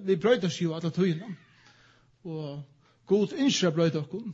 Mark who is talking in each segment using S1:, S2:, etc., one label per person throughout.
S1: vi brøytas jo alla tøyna. Og god innskjer brøyta okkur.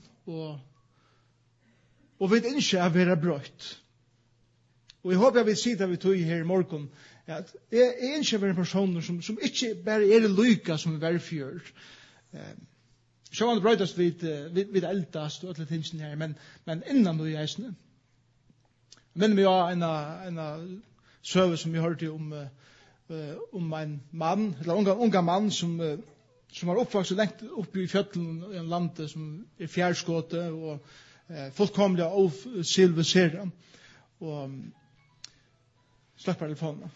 S1: Og vi innskjer å være brøyt. Og jeg håper jeg vil si det vi tog her i morgen, at jeg innskjer å være personer som ikke bare er lyka som vi var fjør. Så han brøytas vid eldast og alle tingene her, men innan du i eisene. Men vi har en søve som vi hørte om en mann, eller unga mann som har oppvokset lengt oppe i fjøtlen i en land som er fjærskåte og fullkomlig av silvesera. Og sløpp på telefonen.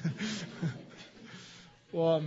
S1: Og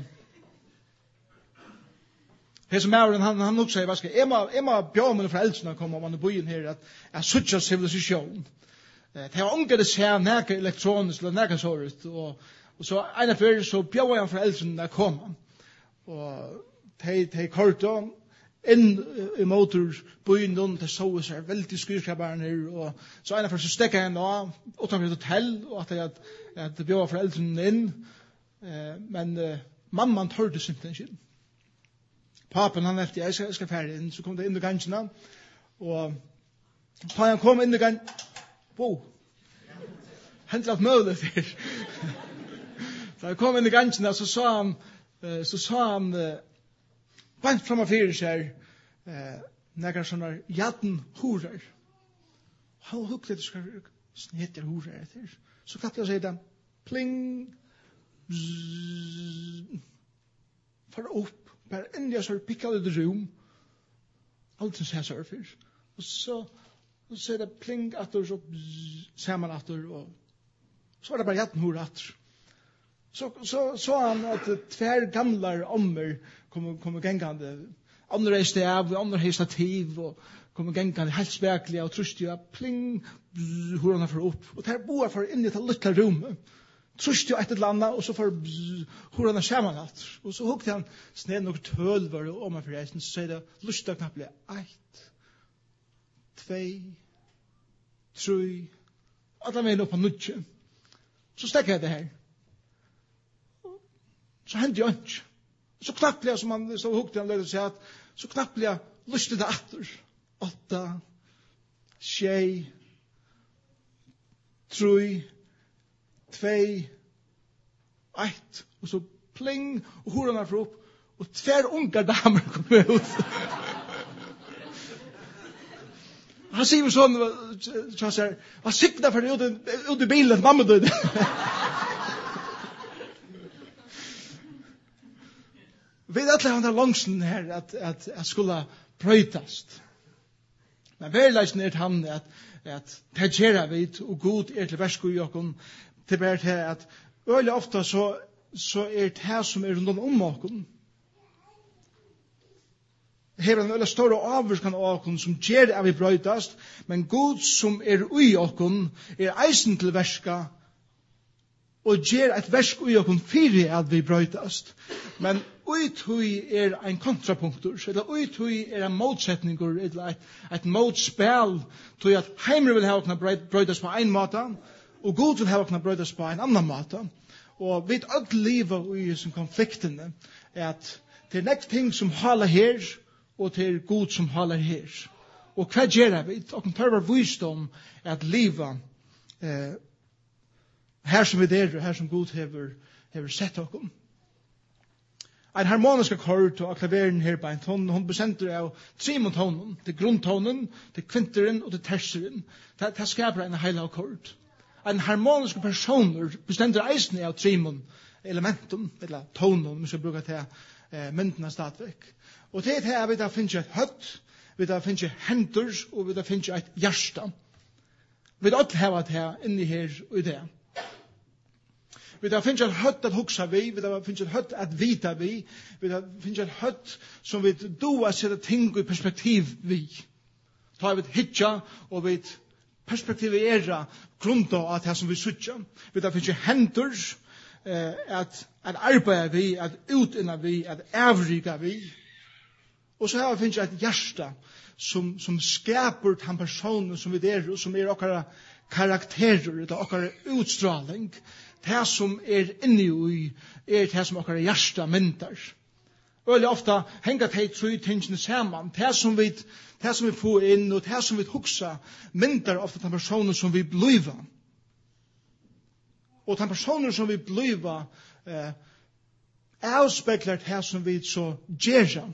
S1: det som han nok sier, jeg må bjøre mine foreldrene komme om han er byen her, at jeg sutter sivilisasjon. Det har unga det ser nære elektronisk eller nære såret, og så en av før så bjør jeg foreldrene å komme. Og de korte inn i motor byen noen til så seg veldig skyrkraberne, og så en av før så stekker jeg nå utenfor et hotell, og at det bjør foreldrene inn, men mamman tørde simpelthen ikke. Papen han efter jeg skal færre inn, så kom det inn i gansjene, og da han kom inn i gansjene, hentet alt mulig her. Da han kom inn i gansjene, så sa han bant fram av fire seg, nekker sånne jaden horer. Han hukte det skal snetter horer etter. Så klappte jeg og sier dem, pling, for opp, bare endelig så pikket ut i rom, alt som ser surfer. Og så er det pling atter, så ser man atter, og så var det bare jatten hår atter. Så han at tver gamle ommer kom gengande, andre reiste av, andre hei stativ, og kom gengande helt spekelig, og trustig, og pling, hår han for opp. Og der boer for inn i et lille rommet. Trustig et eller annet, og så får hår han skjermen alt. Og så hukte han sned noen tølver om han for reisen, så sier det, lustig knappelig, 1, 2, 3, alle veien opp på nudge. Så stekker jeg det her. Så hendte jeg ikke. Så knappelig, som han så hukte han lød og sier at, så knappelig, lustig det atter. 8, 6, 3, 2, 1, og så pling, og horene for opp, og tver unge damer kom ut. Han sier jo sånn, han sikta for det ut i bilen, mamma døde. Vi vet alle han er langsen her, at jeg skulle brøytast. Men verleisen er han, at det gjør vi, og god er til versk og jokken, til bare til at øyelig ofte så er det som er rundt om okken. Hever en øyelig større avvirkan av okken som gjør at vi brøytast, men god som er ui okken er eisen til verska, og gjør et versk ui okken fyrir at vi brøytast. Men uitui er ein kontrapunktur, eller uitui er en motsetningur, eller et motspel, til at heimre vil ha okna brøytas på ein måte, og god vil ha okna brøytas på en annan måte. Og vi alt livet i som konfliktene, at det er nekt ting som haler her, og det er god som haler her. Og hva gjør vi? Og den tørver visdom at livet her som vi der, her som god hever sett okkom. En harmonisk akkord og klaveren her på en ton, hun besender av 3 tonen, til grunntonen, til kvinteren og til terseren. Det skaper en heil akkord. En harmonisk personer besender eisen av 3 elementen, eller tonen, om vi skal bruke til myndene stadigvæk. Og det er vi da finner et høtt, vi da finner hender, og vi da finner et hjerte. Vi da alt har det inni her og i det. Vi da finner et høtt at huksa vi da finner et høtt at vita vi da finner et høtt som vi doa sette ting i perspektiv vi. Ta vi hitja, og vi perspektivera grunnt av det som vi sutja. Vi da finner hender at arbeida vi, at utinna vi, at avriga vi. Og så har vi finner et hjärsta som skaper den personen som vi er, og som er okkara karakterer, eller okkara utstråling. Det som er inni i, er det som okkara hjärsta myndar. Ölle ofta hänga de tre tingene saman. Det som vi får inn, og det som vi hugsa, myndar ofta den personen som vi bliva. Og den personen som vi bliva avspeklar det som vi så gjerra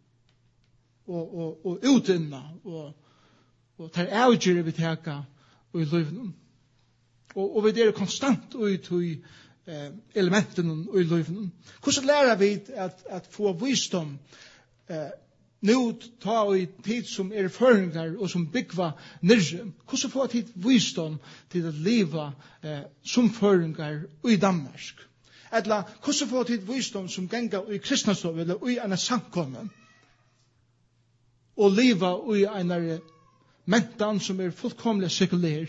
S1: og utinna og tar avgjøre vi teka og i liven. Og vi er konstant ut elementen og i liven. Hvordan lærer vi at få visdom nu ta i tid som føringar og som byggva nirre? Hvordan få tid visdom til å leva som føringar i Danmark? Eller hvordan få tid visdom som genga i kristnastov eller i en samkommen og leva i en mentan som fullkomlig sekulær?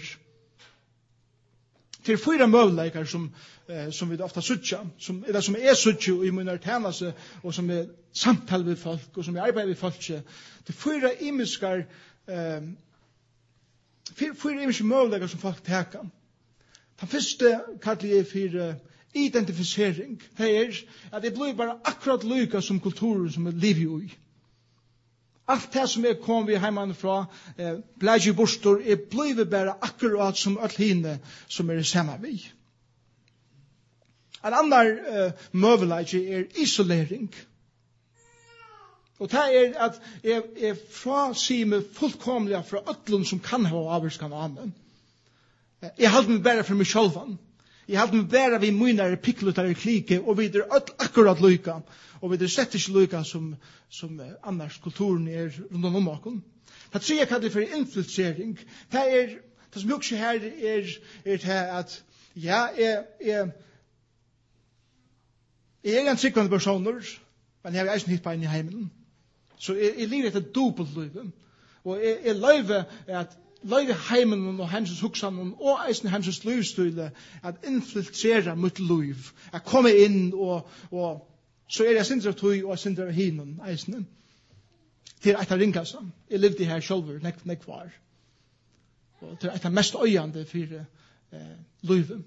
S1: Til fyra møvleikar som vi ofta suttja, som suttja i munnar tænase, og som samtal med folk, og som arbeid med folk. Til fyra imiskar møvleikar som folk teka. Den første kallar jeg for identifisering. Det at det blir bare akkurat lyka som kulturen som liv i. Allt det som kom vi heimann fra, blei bostor, blir bare akkurat som alt hine som saman vi. En annan møveleik isolering. Og det at jeg frasier meg fullkomlig fra ötlun som kan ha avvarskan av meg. Jeg halte meg bare for meg sjálvan. Jeg halte meg bare vi mynare pikklutar klike, og vi akkurat lyka. Og vi slett ikke lyka som annars kulturen rundt om oss. Det tredje kallar for infiltrering. Det som jeg også her det at jeg en tryggvande personer, men jeg eisen hitt på en i heimen. Så jeg lirer etter dobbelt liv. Og jeg løyve heimen og hensens huksan og eisen hensens livsstyle at infiltrera mitt liv. At komme inn og så jeg sindra tøy og sindra hinen eisen. Til eit av ringkassa. Jeg levde her sjálfur, nek var. Og til eit av mest øyande for livet.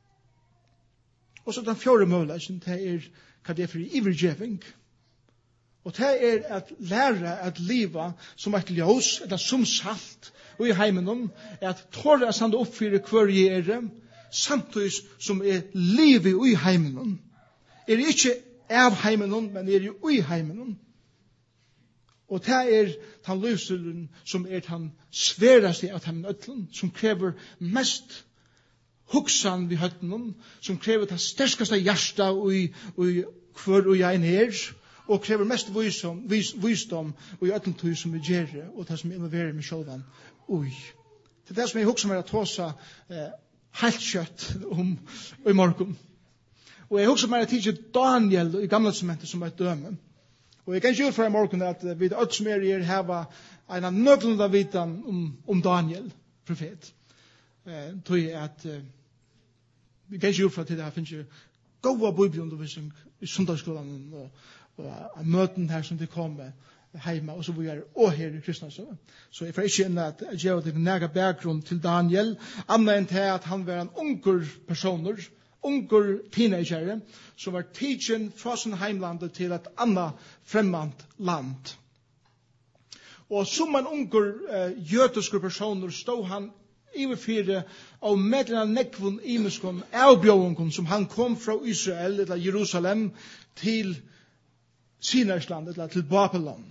S1: Og så den fjore møvleisen, det hva det for ivergjeving. Og det at lære at liva som et ljós, eller som salt, og i heimen at tåre å stande opp for hver jeg samtidig som livet i heimen. Ikke av heimen, men i heimen. Og det den livsstilen som den sveraste av heimen øtlen, som krever mest hugsan vi høtten, som krever det sterskaste hjärsta i hver og jeg og krever mest visdom i øtlen tog som vi gjør, og det som involverer meg sjølvan. Det det som jeg hugsa meg at tåsa helt kjøtt i morgen. Og jeg hugsa meg at tidsi Daniel i gamla testamentet som et døme. Og jeg kan ikke utføre i morgen at vi alt som hava en nøglunda vitan om Daniel, profet. Tog at vi kan ikke utføre til det her finnes jo gåa bibelundervisning i sundagsskolan og møten her som det kommer heima og så vi og her i kristna så jeg får ikke inn at gjøre det næga bakgrunn til Daniel annet enn til at han var en unger personer unger teenager som var teaching fra sin heimlandet til et annet fremmant land. Og som en unger jødiske personer stod han iverfyre av medlem nekvun imeskon avbjøvungen som han kom fra Israel eller Jerusalem til Sinarsland eller til Babylon.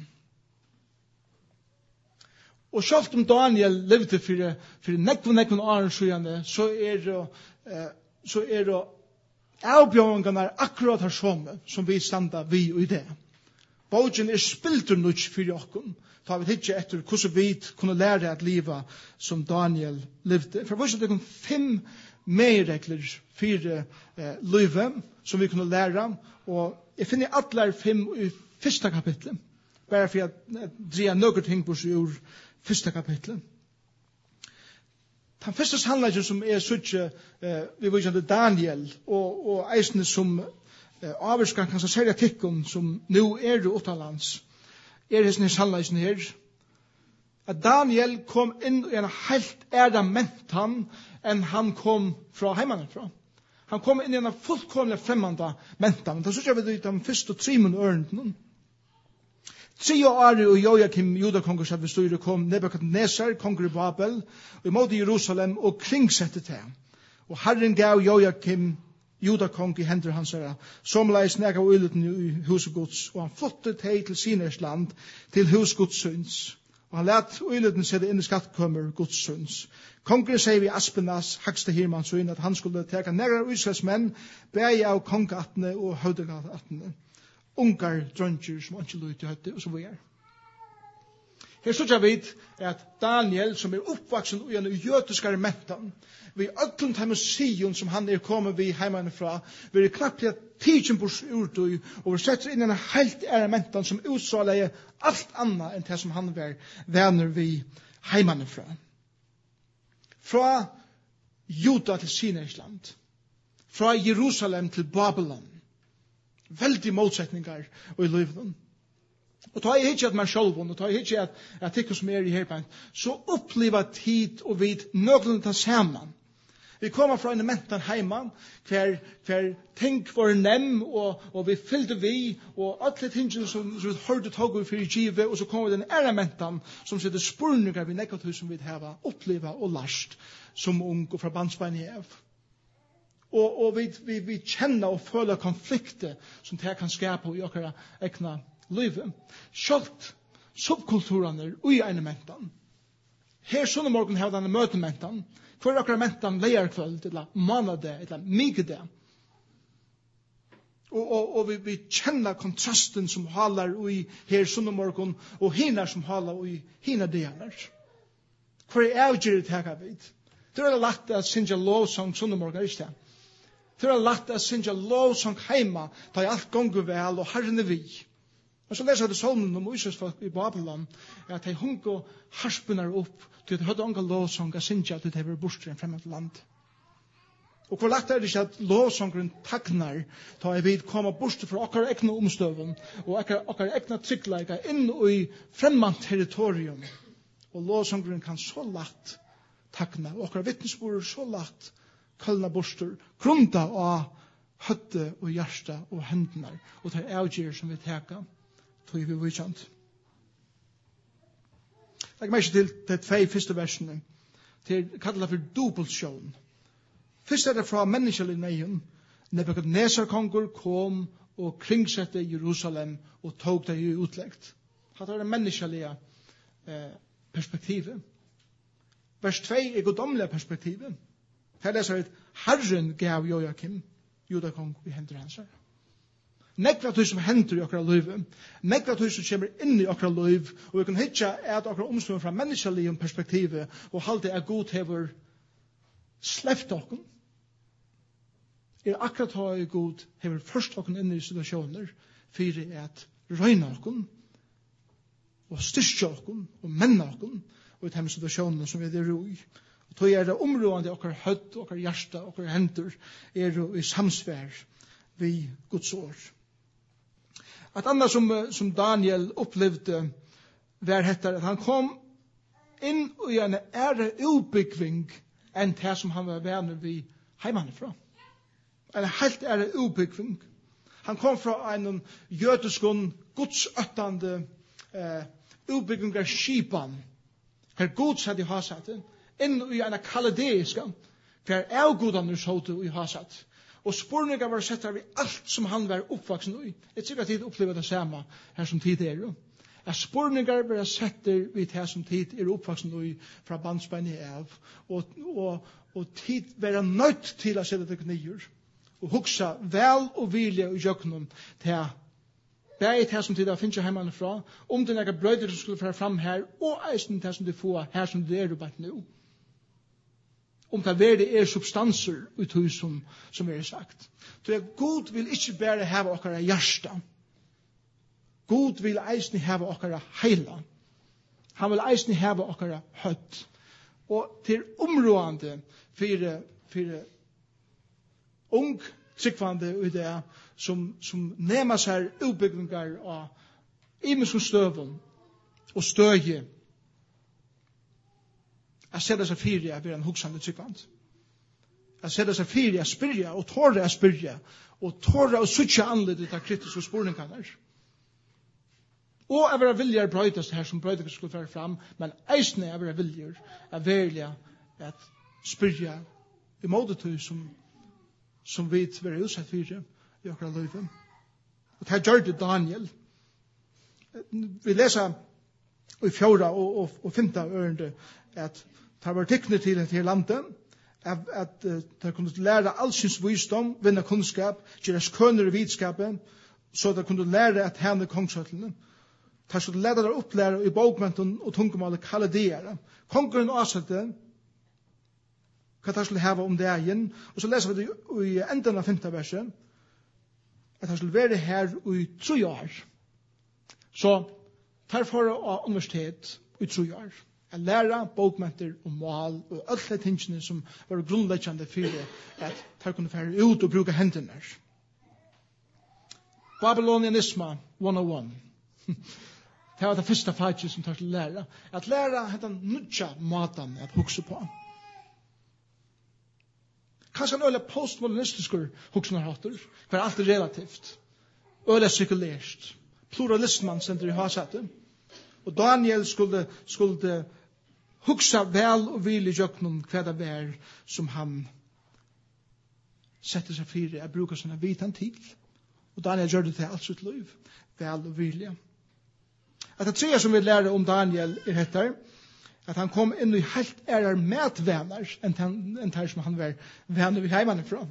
S1: Og selv om Daniel levde for nekvun åren siden, så det avbjøvingen akkurat her som vi standa vi i det. Bogen spiltur nutsk for jokken. Ta vi ikke etter hvordan vi kunne lære at liva som Daniel levde. For hvordan det kom 5 medregler for livet som vi kunne lære, og jeg finner alle 5 i 1. kapitlet, bare for at dreie noen ting på seg ur 1. kapitlet. Den første sannleggen som suttje, vi var kjent Daniel, og eisene som avvarskar kanskje særlig tikkun som nu utenlands, hesne sannleggen her, at Daniel kom inn i en helt mentan enn han kom fra heimannen fra. Han kom inn i en fullkomlig fremmande mentan. Da synes jeg vi de første 3 ørene. 3 år og Joakim judakongur satt ved styret kom Nebukadnesar, kongur i Babel, og i måte Jerusalem og kringsette til. Og Herren gav Joakim judakong i hender hans herra, som leis nega uiluten i huset Guds, og han flyttet hei til Siners land, til hus Guds syns. Og han let uiluten sette inn i skattkommer Guds syns. Kongen sier vi Aspenas, hakste hirman, så inn at han skulle teka negra Israels menn, bæg av kongatene og høydegatene. Ungar drønger som ikke løy til høyde, og så videre. Her så jeg vet at Daniel, som oppvaksen i en jødiskare mentan, vi öllum tæm Sion som han kommet vi heimann fra, vi knappt at tidsen bors urtøy, og vi setter inn en helt mentan som utsaler alt annet enn det som han var venner vi heimann fra. Fra Juda til Sinailand, fra Jerusalem til Babylon, veldig motsetningar og i livet. Og ta jeg ikke at man selv, og ta jeg ikke at ikke som i herbein, så oppleva tid og vid nøglene ta saman. Vi kommer fra en mentan heiman, hver ting var nem, og vi fyllde vi, og alle tingene som vi hørte tog vi fyrir givet, og så kommer den mentan, som sitter spurningar vi negativ som vi hava oppleva og last, som ung og fra bandsbein i ev. Og vi kjenner og føler konflikter som det kan skapa i okkara ekna livet. Sjalt subkulturene i en mentan. Her sånne morgen har denne møtementan, for okkara mentan leierkvöld, eller manade, eller migde. Og vi kjenner kontrasten som halar i her sånne morgen, og hinar som halar i hinar delar. Hvor avgjøret teka vid? Det er lagt at synja lovsang sånne morgen, ikke det? Det er lagt at synja lovsang heima, da alt gonger vel, og herren vi. Og så leser jeg det salmen om Israelsfolk i Babylon, at de hunker harspunar opp, til at de hadde unga lovsang av synja, til at de var borster en fremmed land. Og hvor lagt er det ikke at lovsangren tagnar, da jeg vil komme borster fra okkar egna omstøven, og okkar egna tryggleika inn i fremmed territorium. Og lovsangren kan så lagt tagna, og okkar vittnesbord så lagt kallna borster, grunda av høtte og hjärsta og hendene, og det avgjør som vi teka, tog vi vidkjent. Legg meg ikke til de 2 første versene, til kallet for dubbeltsjån. Først er det fra menneskelig nøyen, Nebukadnesar-kongur kom og kringsette Jerusalem og tog det i utlegt. Det er det menneskelige perspektivet. Vers 2 er godomlige perspektivet. Her leser vi at Herren gav Joakim, judakong, i hender hans her. Nekva tog som hender i okra liv, nekva tog som kommer inn i okra liv, og vi kan hitja at okra omstående fra menneskelig perspektivet, og halte at god hever sleft okkom, akkurat ha god hever først okkom inn i situasjoner, fyrir at røyna okkom, og styrkja okkom, og menna okkom, og i denne situasjoner som vi er i. Og tog det områdende okkar hødd, okkar hjärsta, okkar hendur, i samsvær vi Guds år. Et annet som Daniel opplevde var hettar, at han kom inn i en ære utbyggving enn det som han var venner vi heimanifra. En helt ære utbyggving. Han kom fra en jødiskon godsøttande utbyggingar skipan, her gods hadde hasatt inn i en kaladeiska, hver avgodane såte i hasatt. Og spurninga var sett av alt som han var oppvaksen i. Jeg tror at tid oppleva det samme her som tid er. At spurningar var sett vid her som tid er oppvaksen i fra bandsbein i av. Og tid var nødt til å sette det knyer. Og hugsa vel og vilje i jøknen til bæg til som tid er finnes hjemme fra, om det er brøyder som skulle føre fram her, og eisen til som de får her som det er bare nå. Om det er substanser ut hos som er sagt. Så Gud vil ikke bare hava okkara hjärsta. Gud vil eisen hava okkara heila. Han vil eisen hava okkara høtt. Og til områdende for ung tryggvande i det som nema seg utbyggingar av imenskong støvun og støye. Jeg ser det seg fyrir jeg blir en hoksande tryggvand. Jeg ser det seg fyrir jeg spyrja og tåre jeg spyrja og tåre og suttja anledet av kritiske spurningar. Og jeg vil vilje brøytast her som brøytast skulle føre fram, men eisne jeg vil vilje er verlig at spyrja i måte som vi vil utsatt fyrir i okra løyve. Og det gjør det Daniel. Vi leser i 4. og 5. ørende at det var tikkene til dette landet, at de kunne lære allsyns visdom, vinne kunnskap, gjøre skønner i vitskapet, så de kunne lære at henne kongsøtlene. De skulle lære der opplære i bokmenten og tungemålet kalediere. Kongeren avsette hva de skulle heve om det igjen. Og så leser vi det i enden av 5. verset, at de skulle være her i 3 år. Så derfor av universitet i 3 år. Jeg lærer bokmenter og mål og alle tingene som var grunnleggende for at de kunne fære ut og bruke hendene. Babylonianisme 101. Det var det første faget som tar til lære. At lære den nødja måten at hukse på. Kanskje en øyla postmodernistiske huksenarhatter, hver alt er relativt. Øyla sirkulert. Pluralistmann sender i hasettet. Og Daniel skulle hugsa vel og vil i jøknum hva det var som han sette seg fyrir å bruke sånne vitan til. Og Daniel gjør det til alt sitt liv. Vel og vilje. At det tredje som vi lærer om Daniel er dette, at han kom inn i helt medvenner enn det som han var venner ved heimann ifra.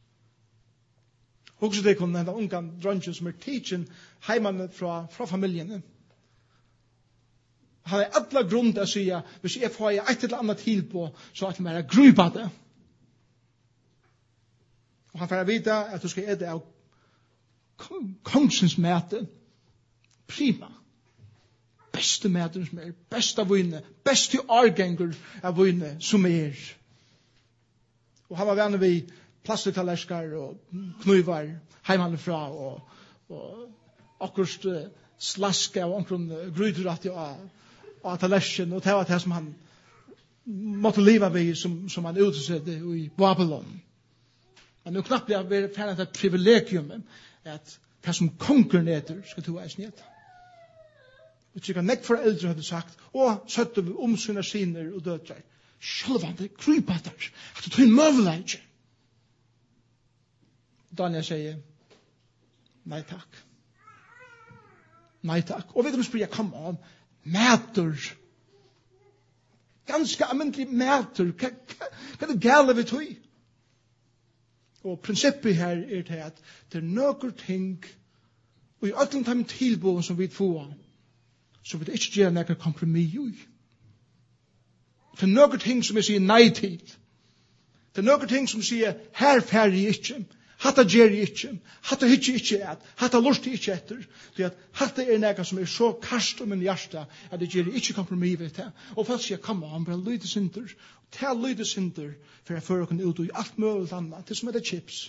S1: Også det kunne den unga dronjen som er teachen heimann fra familiene. Han har alla grunn til å si at hvis jeg får et eller annet til på, så at jeg grupa det. Og han får vite at du skal ete av kongsens mæte. Prima. Beste mæten som er, beste vøyne, beste årganger av vøyne som er. Og han var venner ved plastiktallerskar og knuvar heimannifra og akkurst slaske og omkring gryterat og tallersen, og det var det som han måtte leva ved som han utsette i Babylon. Men nu knappt blir vi ferdig et privilegium at det som konkeren etter skal to eis ned. Og tjekka nekk foreldre hadde sagt, og søtte vi sine siner og døtre. Sjølvande, krypater, at du tog en møveleidje. Daniel sier, nei takk. Nei takk. Og vet du, spør jeg, come on, mæter. Ganske almindelig mæter. Hva er det gale vi tog? Og prinsippet her er til at det er noen ting, og i alle time tilbåen som vi får, så vil det ikke gjøre noen kompromiss i. Det er noen ting som jeg sier nei til. Det er noen ting som sier, her færre jeg ikke, hatta gjør jeg ikke, hatta hitje ikke et, hatta lort jeg ikke etter. Det at hatta er noe som er så karst om min hjerte, at det gjør jeg ikke kompromiss ved det. Og folk sier, kom an, bare lyde synder, ta lyde synder, for jeg fører kunne ut i alt mulig annet, til som er det chips.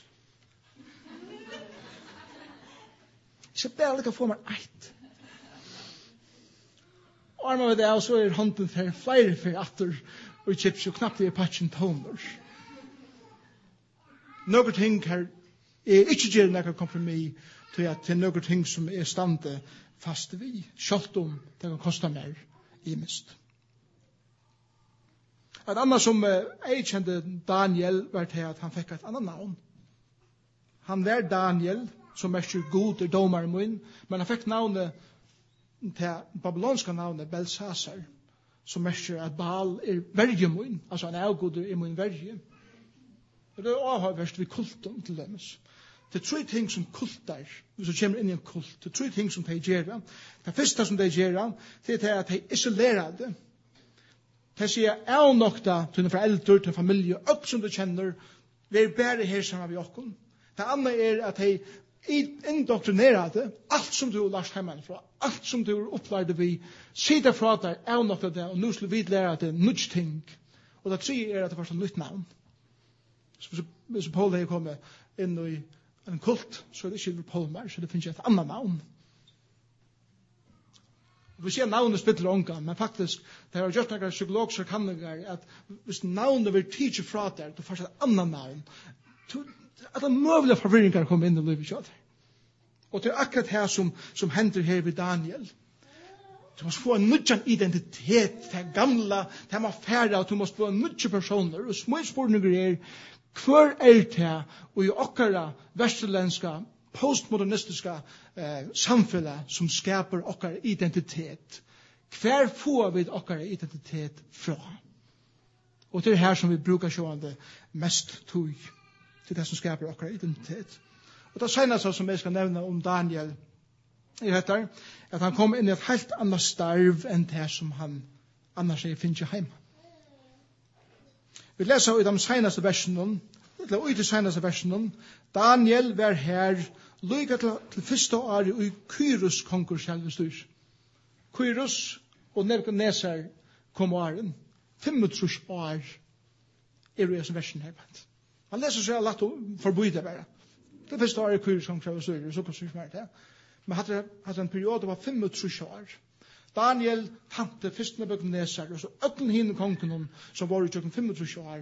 S1: Jeg skal bare lykke få meg eit. Og armen ved det, og så er hånden for flere for atter og chips, og knapt det er patchen toner. Noen ting her er ikke gjør noen kompromiss til at det er noen ting som er stande fast vi, selv om det kan koste mer i mist. Et annet som jeg kjente Daniel var til at han fikk et annet navn. Han var Daniel, som mest god er domaren min, men han fikk navnet til babylonska navnet Belshazzar, som mest at Baal er verge min, altså han er god er min verge. Og det er avhørst ved kulten til dømes. Det er 3 ting som kultar, hvis du kommer inn i en kult. Det er 3 ting som de gjør. Det første som de gjør, det er at de isolerer det. De sier, jeg nok da til en foreldre, til en familie, alt som du kjenner, vi er bare her sammen med oss. Det andre er at de indoktrinerer det, alt som du har lært hjemmefra, alt som du har opplært vi, sier fra deg, jeg nok da det, og nå skal vi lære det nytt ting. Og det tredje er at det var sånn nytt navn. Så hvis Paul har kommet inn i en kult, så er det ikke Paul mer, så det finnes et annet navn. Vi ser navnet spiller ångan, men faktisk, det har gjort noen psykologiske kanninger, at hvis navnet vil teache fra deg, du får et annet navn, at det er mulige forvirringer kommer inn i livet kjøtt. Og det er akkurat her som hender her ved Daniel. Du måste få en nudjan identitet, det gamla, det man färda, och du måste få en nudja personer, og små spårningar hver det, og i okkara vesterländska, postmodernistiska samfunnet som skapar okkara identitet. Hver får vi okkara identitet fra? Og det her som vi brukar sjående mest tog, til det som skapar okkara identitet. Og det seneste som jeg skal nevne om Daniel, er at han kom inn i et helt annet starv enn det som han annars finner hjemme. Vi leser i de seneste versene, eller i de seneste versene, Daniel var her lykke til første året i Kyros konkurs selve styr. Kyros og Nebuchadnezzar kom åren. 35 år er i versen her. Han leser seg lagt forbi det bare. Det første året i Kyros konkurs selve styr, så kan det være det. Men hadde en periode var 35 år. Daniel tante først Nebuchadnezzar, og så øtlen henne kongen som var i 35 år.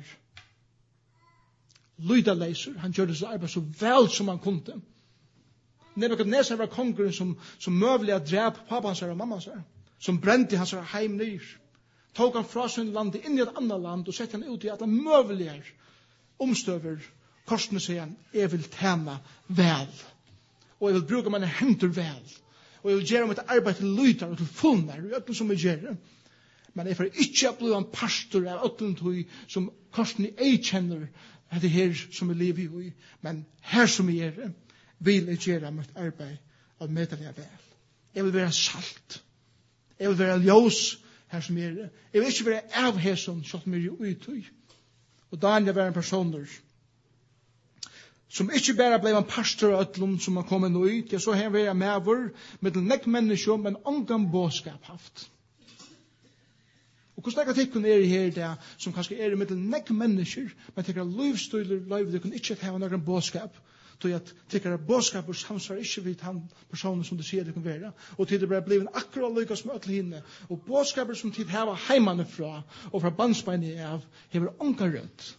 S1: Lydaleiser, han gjorde sitt arbeid så vel som han kunne. Nebuchadnezzar var kongen som møvlig at drep pappa hans og mamma hans, som brente hans heim nyr. Tog han fra sin land inn i et annet land og sette han ut i at han møvlig omstøver. Korsene sier han, jeg vil tjene vel. Og jeg vil bruke mine hender vel. Og jeg vil gjøre mitt arbeid til lyder og til fullner, og øtlen som jeg gjør. Men jeg får ikke bli en pastor av øtlen som korsene jeg kjenner, det her som jeg lever i. Men her som jeg gjør, vil jeg gjøre mitt arbeid av medelig vel. Jeg vil være salt. Jeg vil være ljós her som jeg gjør. Jeg vil ikke være avhesen som jeg gjør ut i. Og Daniel var en person som ikke bare ble en pastor av øtlen som han kom inn ut, jeg så her var jeg med med en nekk mennesker, men ångan båskap haft. Og hvordan jeg tykker er i her det, som kanskje er med en nekk mennesker, men tykker livsstøyler, det kunne ikke ha noen båskap, så at tykker båskap og samsvar ikke vidt han personen som du sier det kan være, og til det bare blir en akkurat lykkes med øtlen hinne, og båskaper som tid hava heimane fra, og fra bandsbeine av, hever ångan rødt.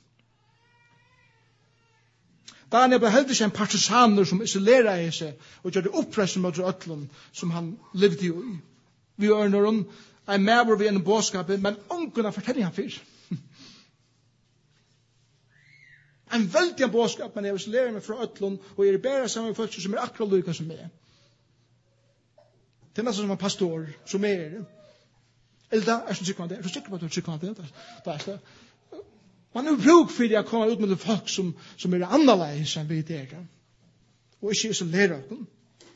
S1: Daniel ble heldig en partisaner som isolerer seg og gjør det oppressen mot øtlen som han levde i. Vi ørner om en medbor ved en båtskap, men ångene forteller han fyr. En veldig båtskap, men jeg isolerer meg fra øtlen og er bare sammen med folk som er akkurat lykke som meg. Det er nesten som en pastor som er. Elda, er så sikker man det? Er så sikker på at du er sikker på det? Det er det. Man har bruk for det å komme ut med folk som er annerledes enn vi der. Og ikke isolere dem.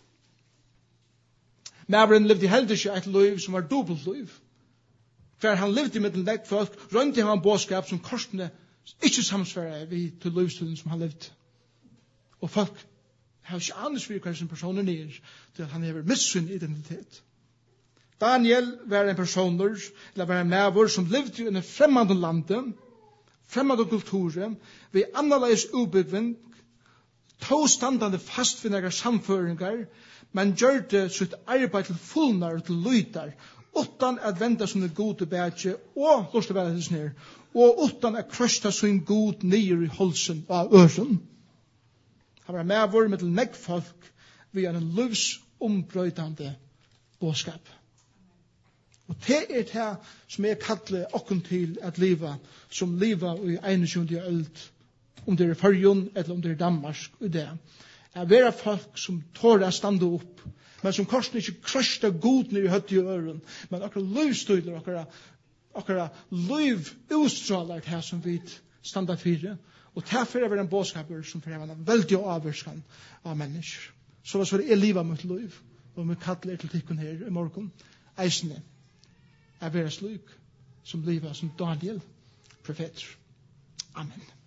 S1: Maveren levde heller ikke et liv som var dobbelt liv. For han levde med den folk, rønte han en båtskap som korsene ikke samsvarer vi til livsstunden som han levde. Og folk har ikke annet for hva som personen er, til at han har mistet sin identitet. Daniel var en person, eller var en maver som levde i en fremmede landet, fremmede kulturer, vi annerledes utbygging, to standande fast for noen samføringer, men gjør det sitt arbeid til fullnar og til lyder, utan at venda som gode bedje, og lort å være det snir, og utan at krøsta sin god nyer i holsen av øren. Han var med vår med til neggfolk ved en livsombrøydande bådskap. Og det er det som jeg kaller okken til at liva, som liva i 21. øld, om det er Førjun eller om det er Danmark, og det er vera folk som tårer å stande opp, men som korsen ikke krøster god ned i høtt i øren, men akkurat livstøyler, akkurat liv utstråler det som vi standa fire, og derfor er det en bådskaper som får en veldig avvarskan av mennesker. Så hva er livet mot liv, og vi kaller til tikkun her i morgen, eisene, er vera slik som livet som Daniel profeter. Amen.